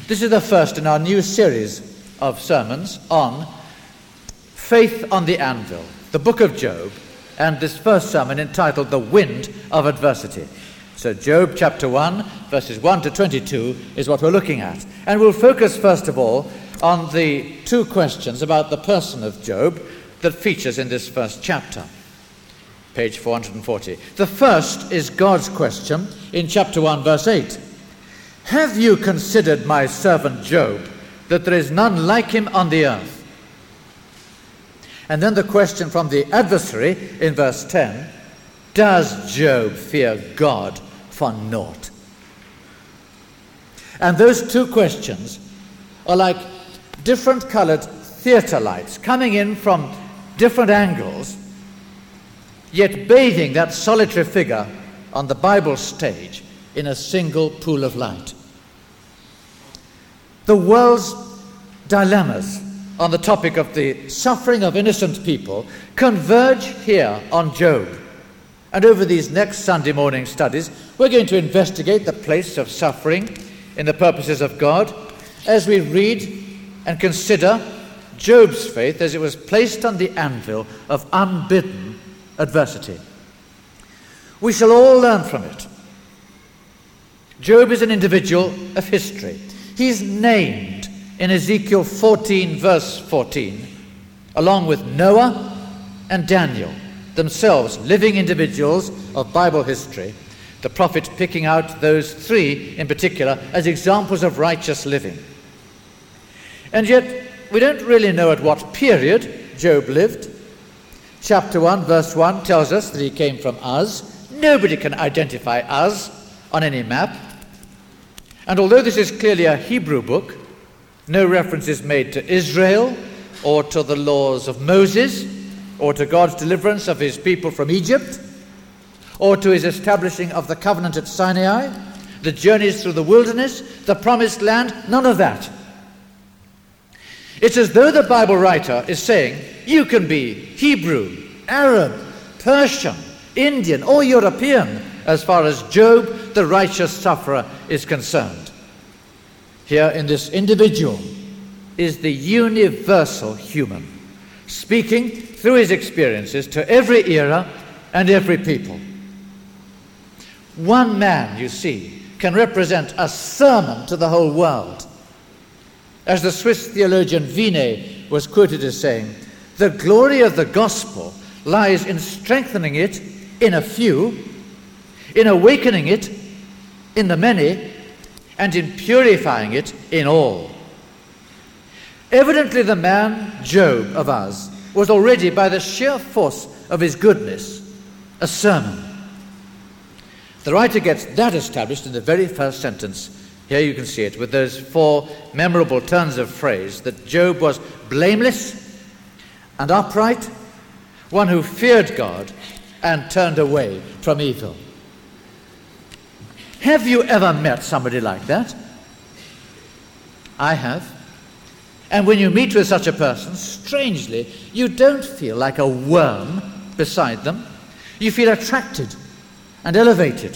This is the first in our new series of sermons on Faith on the Anvil, the book of Job, and this first sermon entitled The Wind of Adversity. So Job chapter 1, verses 1 to 22 is what we're looking at. And we'll focus first of all on the two questions about the person of Job that features in this first chapter. Page 440. The first is God's question in chapter 1, verse 8. Have you considered my servant Job, that there is none like him on the earth? And then the question from the adversary in verse 10, does Job fear God for naught? And those two questions are like different colored theater lights coming in from different angles, yet bathing that solitary figure on the Bible stage in a single pool of light. The world's dilemmas on the topic of the suffering of innocent people converge here on Job. And over these next Sunday morning studies, we're going to investigate the place of suffering in the purposes of God as we read and consider Job's faith as it was placed on the anvil of unbidden adversity. We shall all learn from it. Job is an individual of history. He's named in Ezekiel 14, verse 14, along with Noah and Daniel, themselves living individuals of Bible history, the prophet picking out those three in particular as examples of righteous living. And yet, we don't really know at what period Job lived. Chapter 1, verse 1 tells us that he came from Uz. Nobody can identify Uz on any map. And although this is clearly a Hebrew book, no reference is made to Israel or to the laws of Moses or to God's deliverance of his people from Egypt or to his establishing of the covenant at Sinai, the journeys through the wilderness, the promised land, none of that. It's as though the Bible writer is saying, you can be Hebrew, Arab, Persian, Indian, or European as far as Job, the righteous sufferer, is concerned. Here in this individual is the universal human, speaking through his experiences to every era and every people. One man, you see, can represent a sermon to the whole world. As the Swiss theologian Wiener was quoted as saying, the glory of the gospel lies in strengthening it in a few, in awakening it in the many, and in purifying it in all. Evidently the man Job of Uz was already, by the sheer force of his goodness, a sermon. The writer gets that established in the very first sentence. Here you can see it with those four memorable turns of phrase, that Job was blameless and upright, one who feared God and turned away from evil. Have you ever met somebody like that? I have. And when you meet with such a person, strangely, you don't feel like a worm beside them. You feel attracted and elevated.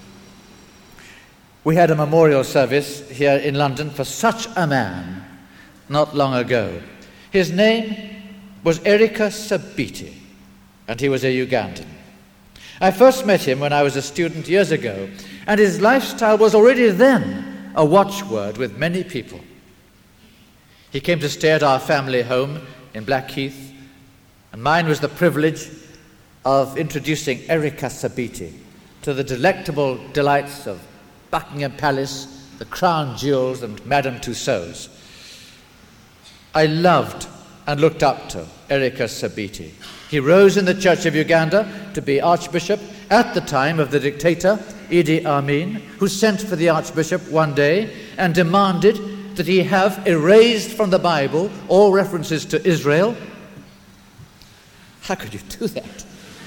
We had a memorial service here in London for such a man not long ago. His name was Erika Sabiti, and he was a Ugandan. I first met him when I was a student years ago, and his lifestyle was already then a watchword with many people. He came to stay at our family home in Blackheath, and mine was the privilege of introducing Erika Sabiti to the delectable delights of Buckingham Palace, the crown jewels, and Madame Tussauds. I loved and looked up to Erika Sabiti. He rose in the Church of Uganda to be Archbishop at the time of the dictator Idi Amin, who sent for the Archbishop one day and demanded that he have erased from the Bible all references to Israel. How could you do that?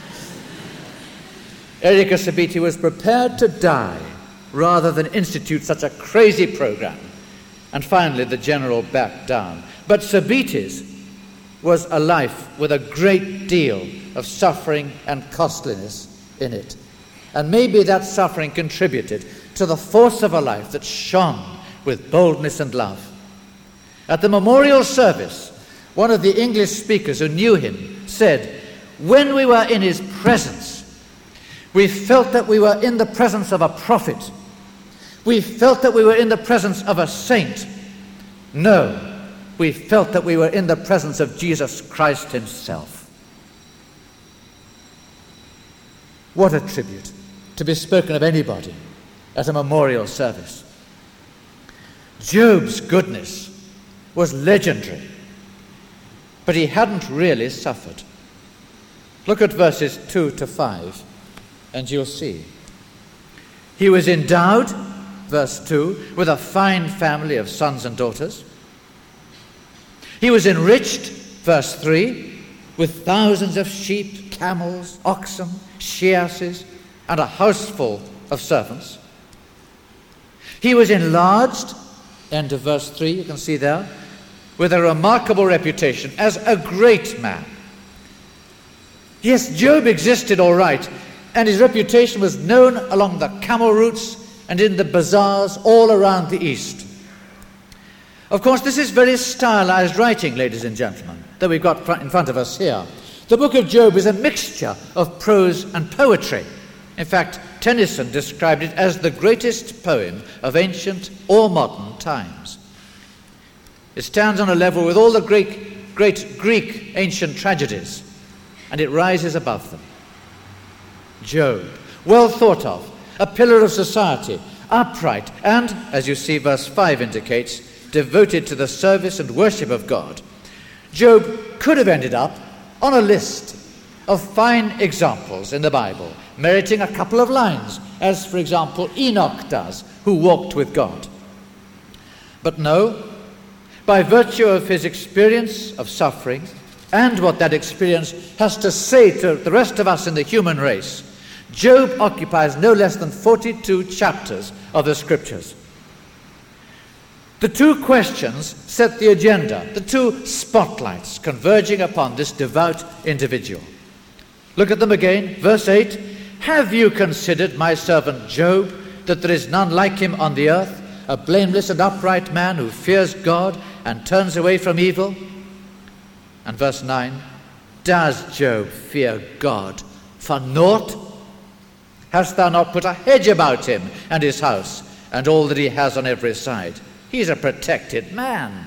Erika Sabiti was prepared to die rather than institute such a crazy program. And finally the general backed down. But Sabiti's was a life with a great deal of suffering and costliness in it. And maybe that suffering contributed to the force of a life that shone with boldness and love. At the memorial service, one of the English speakers who knew him said, "When we were in his presence, we felt that we were in the presence of a prophet. We felt that we were in the presence of a saint. No, we felt that we were in the presence of Jesus Christ himself." What a tribute to be spoken of anybody at a memorial service. Job's goodness was legendary, but he hadn't really suffered. Look at verses 2 to 5, and you'll see. He was endowed, verse 2, with a fine family of sons and daughters. He was enriched, verse 3, with thousands of sheep, camels, oxen, she-asses, and a houseful of servants. He was enlarged, end of verse 3, you can see there, with a remarkable reputation as a great man. Yes, Job existed all right, and his reputation was known along the camel routes and in the bazaars all around the East. Of course, this is very stylized writing, ladies and gentlemen, that we've got in front of us here. The book of Job is a mixture of prose and poetry. In fact, Tennyson described it as the greatest poem of ancient or modern times. It stands on a level with all the great Greek ancient tragedies, and it rises above them. Job, well thought of, a pillar of society, upright, and, as you see verse 5 indicates, devoted to the service and worship of God. Job could have ended up on a list of fine examples in the Bible, meriting a couple of lines, as, for example, Enoch does, who walked with God. But no, by virtue of his experience of suffering and what that experience has to say to the rest of us in the human race, Job occupies no less than 42 chapters of the Scriptures. The two questions set the agenda, the two spotlights converging upon this devout individual. Look at them again. Verse 8, "Have you considered my servant Job, that there is none like him on the earth, a blameless and upright man who fears God and turns away from evil?" And verse 9, "Does Job fear God for naught? Hast thou not put a hedge about him and his house and all that he has on every side? He's a protected man."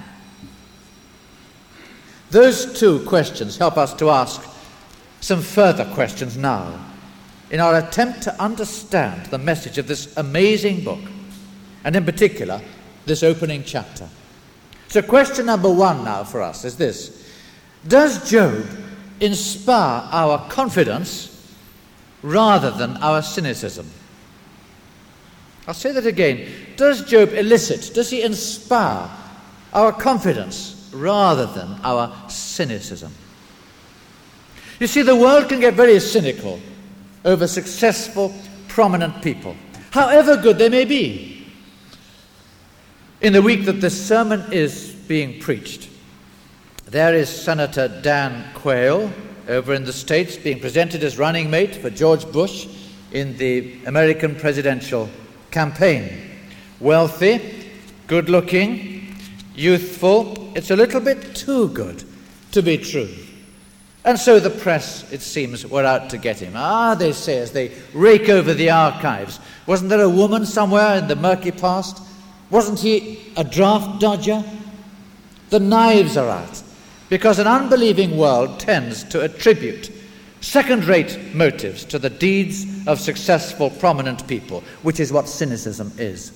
Those two questions help us to ask some further questions now in our attempt to understand the message of this amazing book, and in particular, this opening chapter. So question number one now for us is this: does Job inspire our confidence rather than our cynicism? I'll say that again. Does Job does he inspire our confidence rather than our cynicism? You see, the world can get very cynical over successful, prominent people, however good they may be. In the week that this sermon is being preached, there is Senator Dan Quayle over in the States being presented as running mate for George Bush in the American presidential campaign. Wealthy, good-looking, youthful. It's a little bit too good to be true. And so the press, it seems, were out to get him. They say, as they rake over the archives, wasn't there a woman somewhere in the murky past? Wasn't he a draft dodger? The knives are out, because an unbelieving world tends to attribute second-rate motives to the deeds of successful, prominent people, which is what cynicism is.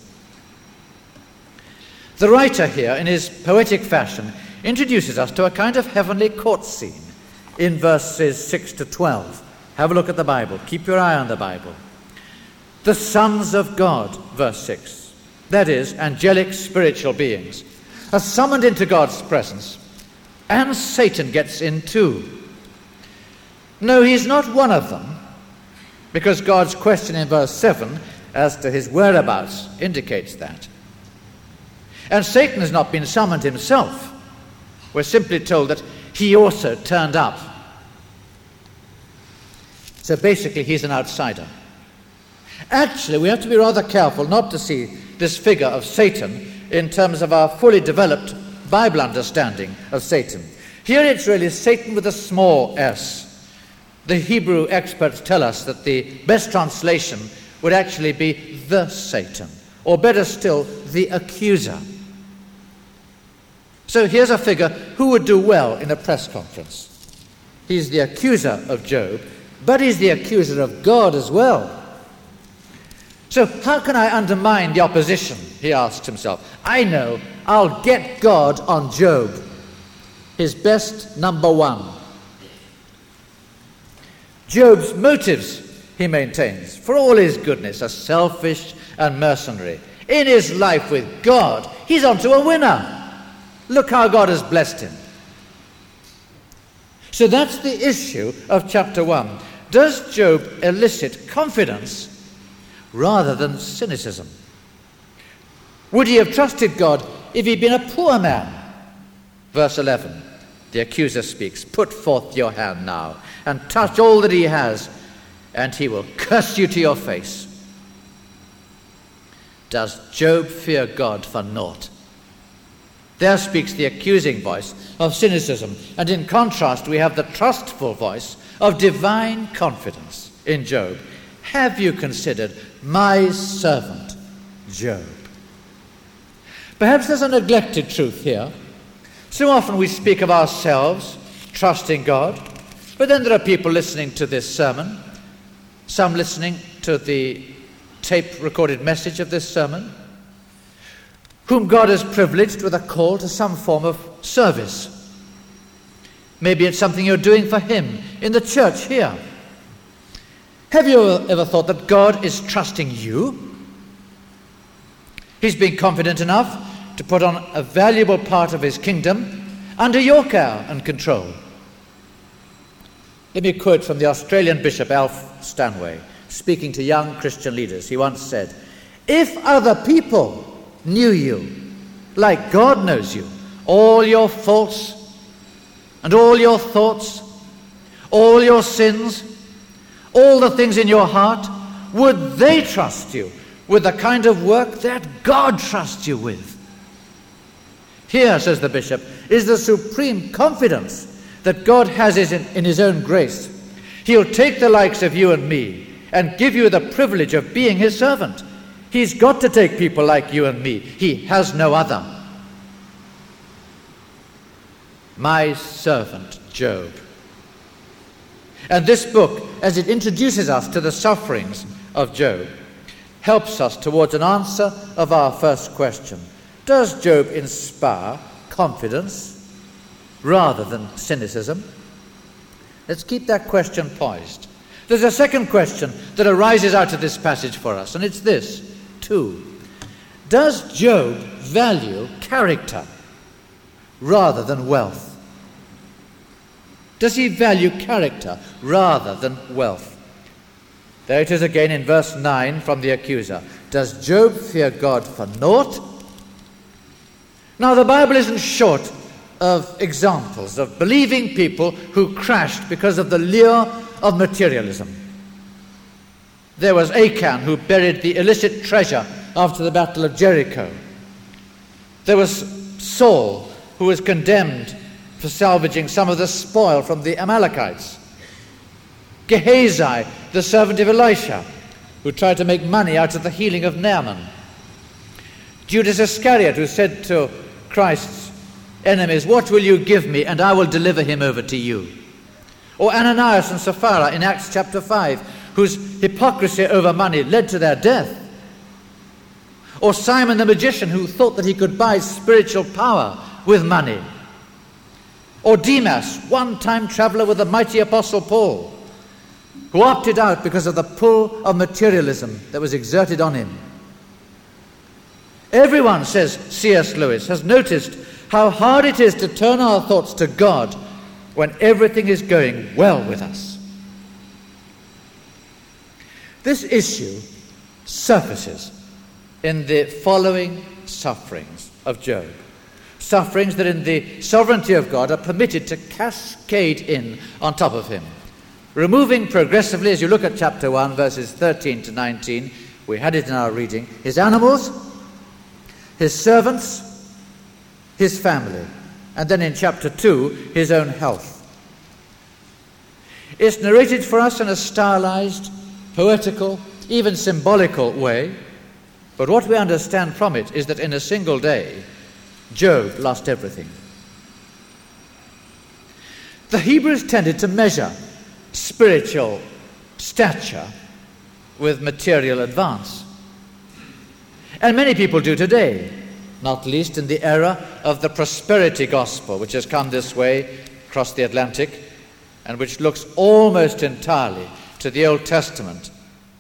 The writer here, in his poetic fashion, introduces us to a kind of heavenly court scene in verses 6 to 12. Have a look at the Bible. Keep your eye on the Bible. The sons of God, verse 6, that is, angelic spiritual beings, are summoned into God's presence, and Satan gets in too. No, he's not one of them, because God's question in verse 7 as to his whereabouts indicates that. And Satan has not been summoned himself. We're simply told that he also turned up. So basically, he's an outsider. Actually, we have to be rather careful not to see this figure of Satan in terms of our fully developed Bible understanding of Satan. Here it's really Satan with a small s. The Hebrew experts tell us that the best translation would actually be the Satan, or better still, the accuser. So here's a figure who would do well in a press conference. He's the accuser of Job, but he's the accuser of God as well. So how can I undermine the opposition, he asked himself. I know I'll get God on Job, his best number one. Job's motives, he maintains, for all his goodness, are selfish and mercenary. In his life with God, he's onto a winner. Look how God has blessed him. So that's the issue of chapter 1. Does Job elicit confidence rather than cynicism? Would he have trusted God if he'd been a poor man? Verse 11, the accuser speaks, "Put forth your hand now and touch all that he has, and he will curse you to your face." Does Job fear God for naught? There speaks the accusing voice of cynicism, and in contrast we have the trustful voice of divine confidence in Job. Have you considered my servant Job? Perhaps there's a neglected truth here. So often we speak of ourselves trusting God, but then there are people listening to this sermon, some listening to the tape-recorded message of this sermon, whom God has privileged with a call to some form of service. Maybe it's something you're doing for him in the church here. Have you ever thought that God is trusting you? He's been confident enough to put on a valuable part of his kingdom under your care and control. Let me quote from the Australian Bishop Alf Stanway, speaking to young Christian leaders. He once said, "If other people knew you like God knows you, all your faults and all your thoughts, all your sins, all the things in your heart, would they trust you with the kind of work that God trusts you with?" Here, says the bishop, is the supreme confidence that God has in his own grace. He'll take the likes of you and me and give you the privilege of being his servant. He's got to take people like you and me. He has no other. My servant Job. And this book, as it introduces us to the sufferings of Job, helps us towards an answer of our first question. Does Job inspire confidence rather than cynicism? Let's keep that question poised. There's a second question that arises out of this passage for us, and it's this, too. Does Job value character rather than wealth? Does he value character rather than wealth? There it is again in verse 9 from the accuser. Does Job fear God for naught? Now the Bible isn't short of examples of believing people who crashed because of the lure of materialism. There was Achan, who buried the illicit treasure after the Battle of Jericho. There was Saul, who was condemned for salvaging some of the spoil from the Amalekites. Gehazi, the servant of Elisha, who tried to make money out of the healing of Naaman. Judas Iscariot, who said to Christ's enemies, "What will you give me, and I will deliver him over to you?" Or Ananias and Sapphira in Acts chapter 5, whose hypocrisy over money led to their death. Or Simon the magician, who thought that he could buy spiritual power with money. Or Demas, one-time traveler with the mighty apostle Paul, who opted out because of the pull of materialism that was exerted on him. Everyone, says C.S. Lewis, has noticed how hard it is to turn our thoughts to God when everything is going well with us. This issue surfaces in the following sufferings of Job. Sufferings that in the sovereignty of God are permitted to cascade in on top of him, removing progressively, as you look at chapter 1, verses 13 to 19, we had it in our reading, his animals, his servants, his family, and then in chapter 2, his own health. It's narrated for us in a stylized, poetical, even symbolical way, but what we understand from it is that in a single day, Job lost everything. The Hebrews tended to measure spiritual stature with material advance. And many people do today, not least in the era of the prosperity gospel, which has come this way across the Atlantic and which looks almost entirely to the Old Testament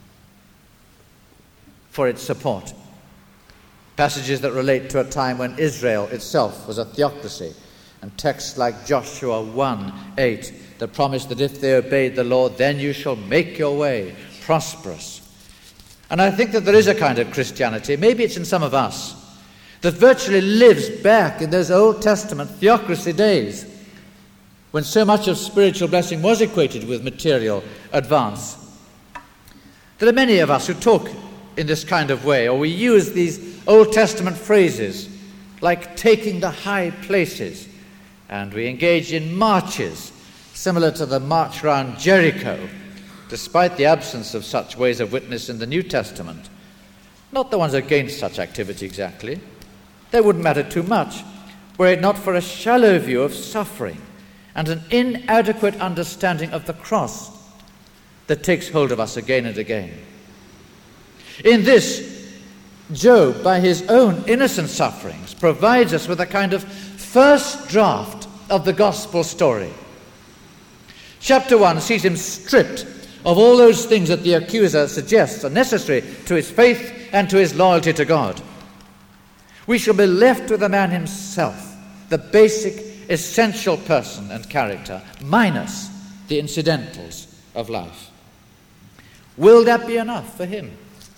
for its support. Passages that relate to a time when Israel itself was a theocracy, and texts like Joshua 1:8 that promise that if they obeyed the Lord, then you shall make your way prosperous. And I think that there is a kind of Christianity, maybe it's in some of us, that virtually lives back in those Old Testament theocracy days when so much of spiritual blessing was equated with material advance. There are many of us who talk in this kind of way, or we use these Old Testament phrases like taking the high places, and we engage in marches similar to the march round Jericho, despite the absence of such ways of witness in the New Testament. Not the ones against such activity exactly. They wouldn't matter too much were it not for a shallow view of suffering and an inadequate understanding of the cross that takes hold of us again and again. In this, Job, by his own innocent sufferings, provides us with a kind of first draft of the gospel story. Chapter 1 sees him stripped of all those things that the accuser suggests are necessary to his faith and to his loyalty to God. We shall be left with the man himself, the basic, essential person and character, minus the incidentals of life. Will that be enough for him?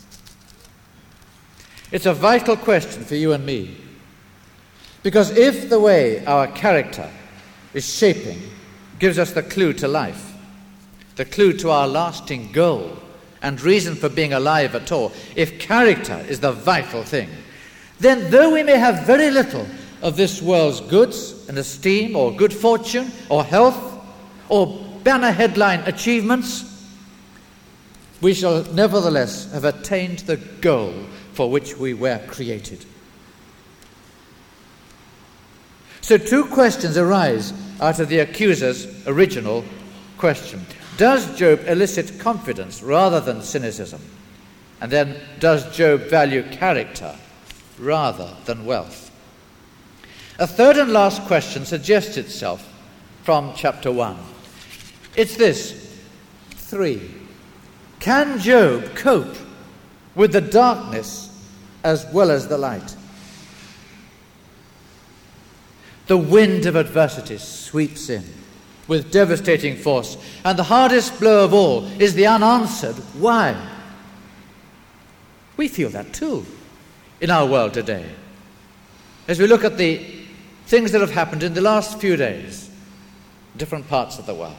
It's a vital question for you and me. Because if the way our character is shaping gives us the clue to life, the clue to our lasting goal and reason for being alive at all, if character is the vital thing, then though we may have very little of this world's goods and esteem or good fortune or health or banner headline achievements, we shall nevertheless have attained the goal for which we were created. So two questions arise out of the accuser's original question. Does Job elicit confidence rather than cynicism? And then, does Job value character rather than wealth? A third and last question suggests itself from chapter 1. It's this: 3. Can Job cope with the darkness as well as the light? The wind of adversity sweeps in with devastating force, and the hardest blow of all is the unanswered why. We feel that too in our world today, as we look at the things that have happened in the last few days in different parts of the world.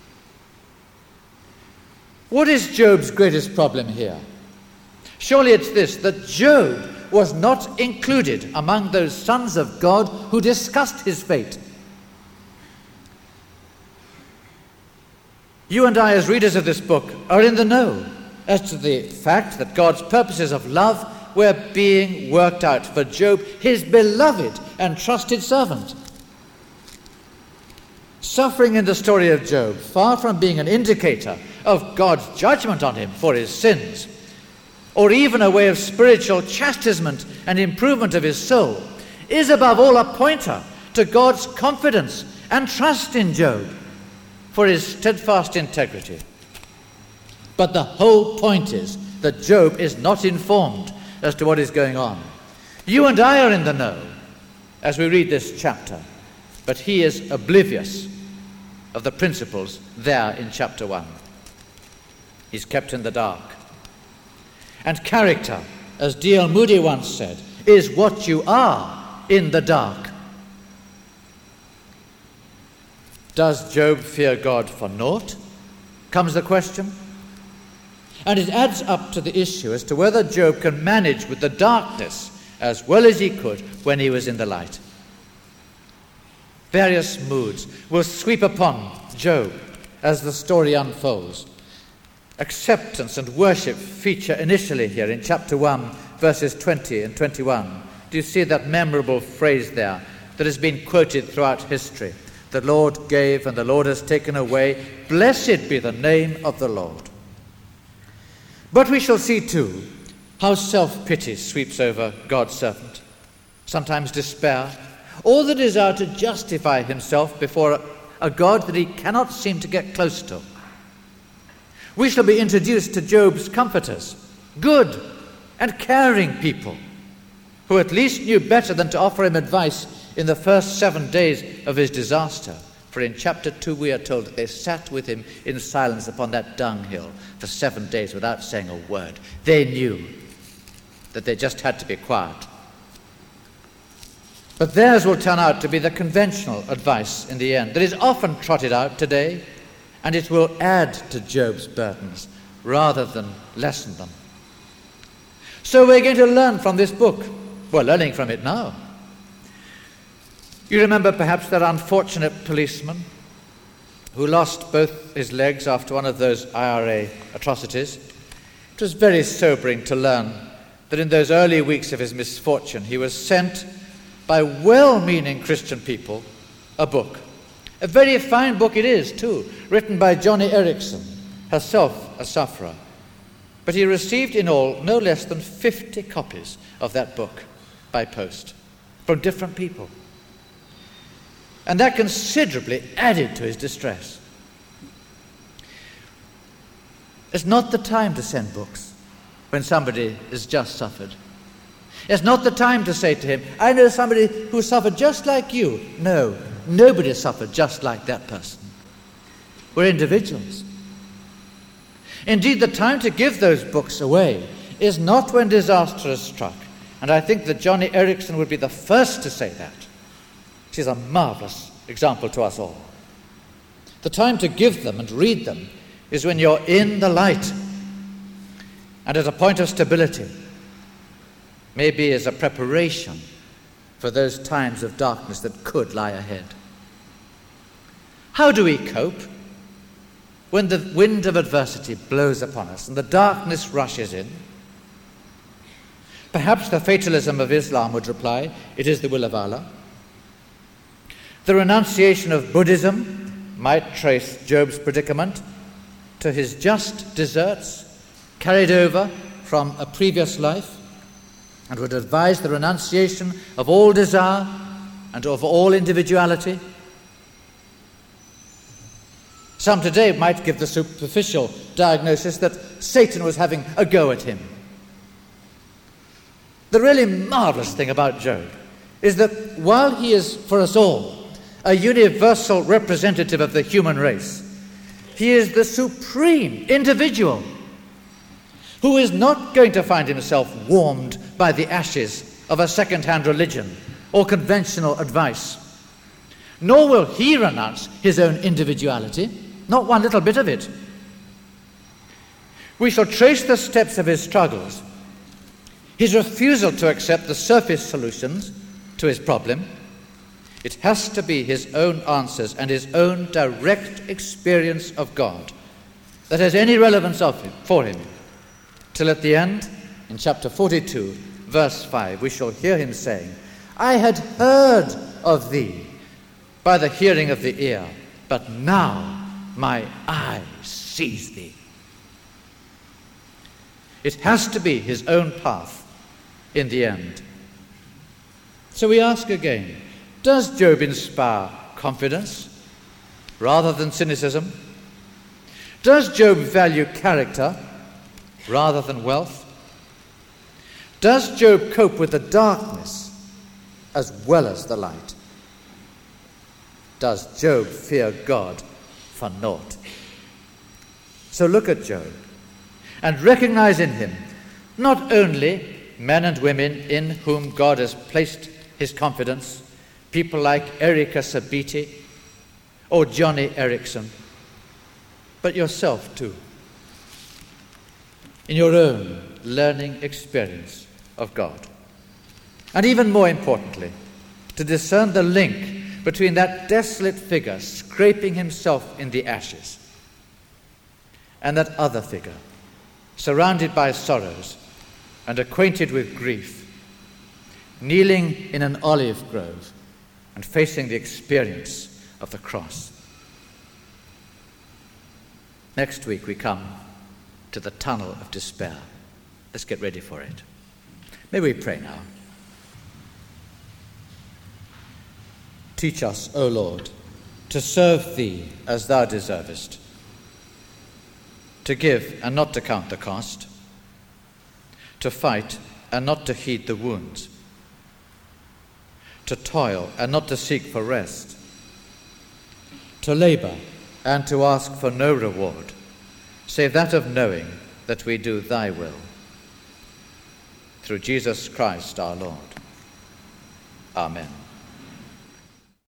What is Job's greatest problem here? Surely it's this, that Job was not included among those sons of God who discussed his fate. You and I, as readers of this book, are in the know as to the fact that God's purposes of love were being worked out for Job, his beloved and trusted servant. Suffering in the story of Job, far from being an indicator of God's judgment on him for his sins, or even a way of spiritual chastisement and improvement of his soul, is above all a pointer to God's confidence and trust in Job for his steadfast integrity. But the whole point is that Job is not informed as to what is going on. You and I are in the know as we read this chapter, but he is oblivious of the principles there in chapter 1. He's kept in the dark. And character, as D.L. Moody once said, is what you are in the dark. Does Job fear God for naught? Comes the question. And it adds up to the issue as to whether Job can manage with the darkness as well as he could when he was in the light. Various moods will sweep upon Job as the story unfolds. Acceptance and worship feature initially here in chapter 1, verses 20 and 21. Do you see that memorable phrase there that has been quoted throughout history? The Lord gave and the Lord has taken away. Blessed be the name of the Lord. But we shall see too how self-pity sweeps over God's servant. Sometimes despair, or the desire to justify himself before a God that he cannot seem to get close to. We shall be introduced to Job's comforters, good and caring people, who at least knew better than to offer him advice in the first 7 days of his disaster. For in chapter 2 we are told that they sat with him in silence upon that dunghill for 7 days without saying a word. They knew that they just had to be quiet. But theirs will turn out to be the conventional advice in the end that is often trotted out today, and it will add to Job's burdens rather than lessen them. So we're going to learn from this book. We're learning from it now. You remember perhaps that unfortunate policeman who lost both his legs after one of those IRA atrocities. It was very sobering to learn that in those early weeks of his misfortune he was sent by well-meaning Christian people a book. A very fine book it is too, written by Joni Eareckson, herself a sufferer. But he received in all no less than 50 copies of that book by post from different people. And that considerably added to his distress. It's not the time to send books when somebody has just suffered. It's not the time to say to him, I know somebody who suffered just like you. No, nobody suffered just like that person. We're individuals. Indeed, the time to give those books away is not when disaster has struck. And I think that Joni Eareckson would be the first to say that. She's a marvelous example to us all. The time to give them and read them is when you're in the light and at a point of stability, maybe as a preparation for those times of darkness that could lie ahead. How do we cope when the wind of adversity blows upon us and the darkness rushes in? Perhaps the fatalism of Islam would reply, it is the will of Allah. The renunciation of Buddhism might trace Job's predicament to his just deserts carried over from a previous life, and would advise the renunciation of all desire and of all individuality. Some today might give the superficial diagnosis that Satan was having a go at him. The really marvelous thing about Job is that while he is, for us all, a universal representative of the human race, he is the supreme individual who is not going to find himself warmed by the ashes of a second-hand religion or conventional advice. Nor will he renounce his own individuality, not one little bit of it. We shall trace the steps of his struggles, his refusal to accept the surface solutions to his problem. It has to be his own answers and his own direct experience of God that has any relevance for him. Till at the end, in chapter 42, verse 5, we shall hear him saying, I had heard of thee by the hearing of the ear, but now my eye sees thee. It has to be his own path in the end. So we ask again, does Job inspire confidence rather than cynicism? Does Job value character rather than wealth? Does Job cope with the darkness as well as the light? Does Job fear God for naught? So look at Job and recognize in him not only men and women in whom God has placed his confidence, people like Erika Sabiti or Joni Eareckson, but yourself too, in your own learning experience of God. And even more importantly, to discern the link between that desolate figure scraping himself in the ashes and that other figure, surrounded by sorrows and acquainted with grief, kneeling in an olive grove and facing the experience of the cross. Next week we come to the tunnel of despair. Let's get ready for it. May we pray now. Teach us, O Lord, to serve thee as thou deservest, to give and not to count the cost, to fight and not to heed the wounds, to toil and not to seek for rest, to labor and to ask for no reward, save that of knowing that we do thy will. Through Jesus Christ our Lord. Amen.